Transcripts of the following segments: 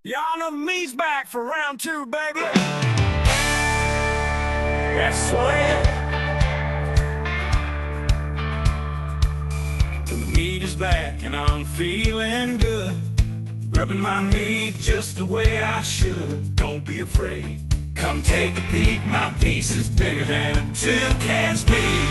Y'all know the meat's back for round two, baby. That's sweat. The meat is back and I'm feeling good. Rubbing my meat just the way I should. Don't be afraid. Come take a peek. My piece is bigger than a toucan's beak.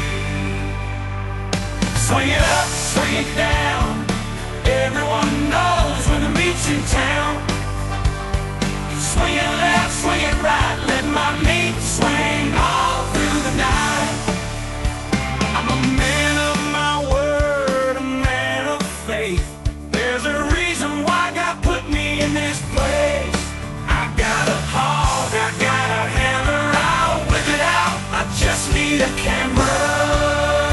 Swing it up, swing it down. Everyone knows when the meat's in town. Swing it left, swing it right. Let my meat swing all through the night. I'm a man of my word, a man of faith. There's a reason why God put me in this place. I got a hog, I got a hammer, I'll whip it out. I just need a camera.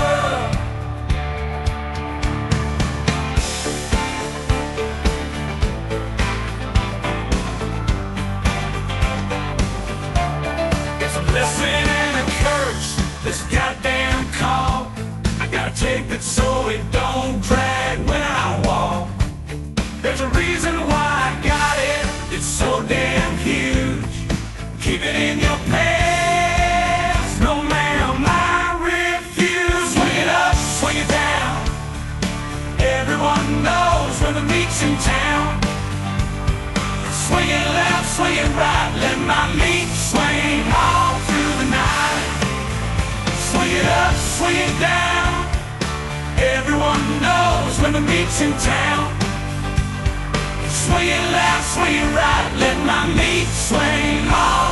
Blessing and a curse, this goddamn call. I gotta take it so it don't drag when I walk. There's a reason why I got it, it's so damn huge. Keep it in your pants, no ma'am, I refuse. Swing it up, swing it down. Everyone knows when the meat's in town. Swing it left, swing it right. Let my meat swing all through the night. Swing it up, swing it down. Everyone knows when the meat's in town. Swing it left, swing it right. Let my meat swing all